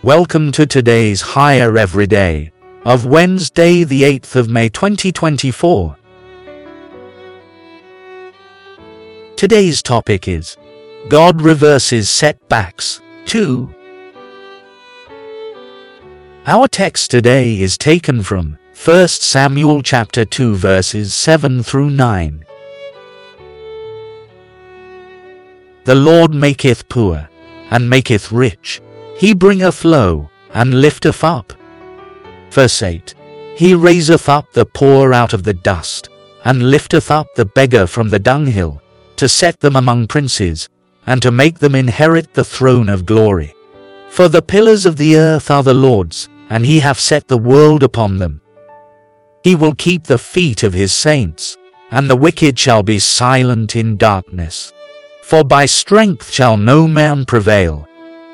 Welcome to today's Higher Everyday of Wednesday, the 8th of May 2024. Today's topic is God reverses setbacks. 2. Our text today is taken from 1 Samuel chapter 2 verses 7 through 9. The Lord maketh poor, and maketh rich. He bringeth low, and lifteth up. Verse 8. He raiseth up the poor out of the dust, and lifteth up the beggar from the dunghill, to set them among princes, and to make them inherit the throne of glory. For the pillars of the earth are the Lord's, and he hath set the world upon them. He will keep the feet of his saints, and the wicked shall be silent in darkness. For by strength shall no man prevail.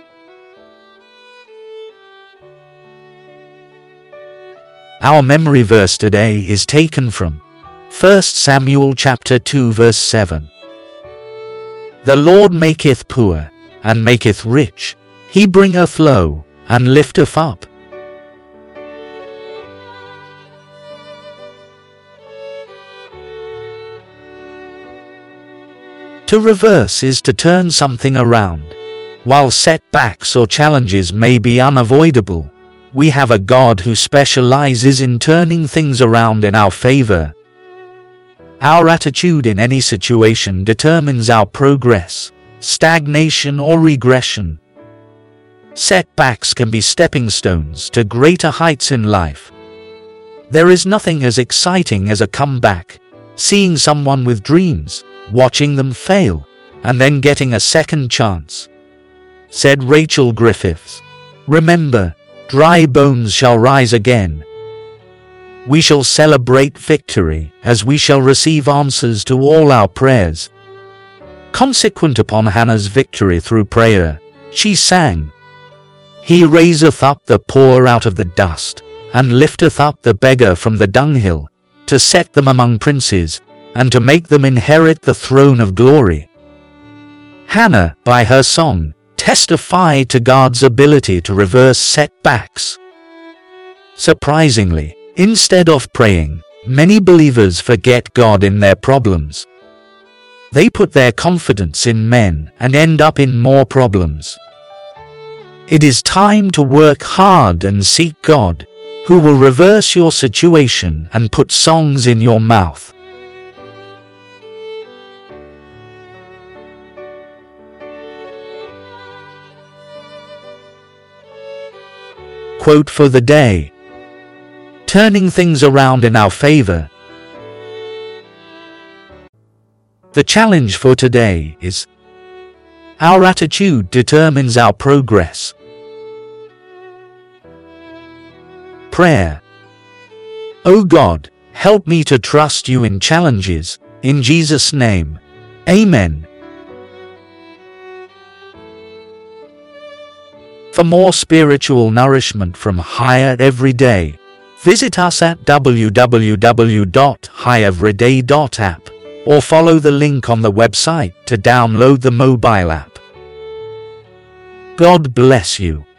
Our memory verse today is taken from 1 Samuel chapter 2 verse 7. The Lord maketh poor, and maketh rich. He bringeth low, and lifteth up. To reverse is to turn something around. While setbacks or challenges may be unavoidable, we have a God who specializes in turning things around in our favor. Our attitude in any situation determines our progress, stagnation, or regression. Setbacks can be stepping stones to greater heights in life. There is nothing as exciting as a comeback, seeing someone with dreams, watching them fail, and then getting a second chance. Said Rachel Griffiths, "Remember, dry bones shall rise again." We shall celebrate victory as we shall receive answers to all our prayers. Consequent upon Hannah's victory through prayer, she sang, "He raiseth up the poor out of the dust, and lifteth up the beggar from the dunghill, to set them among princes, and to make them inherit the throne of glory." Hannah, by her song, testified to God's ability to reverse setbacks. Surprisingly, instead of praying, many believers forget God in their problems. They put their confidence in men and end up in more problems. It is time to work hard and seek God, who will reverse your situation and put songs in your mouth. Quote for the day: turning things around in our favor. The challenge for today is, our attitude determines our progress. Prayer. O God, help me to trust you in challenges, in Jesus' name. Amen. For more spiritual nourishment from Higher Everyday, visit us at www.higheveryday.app or follow the link on the website to download the mobile app. God bless you.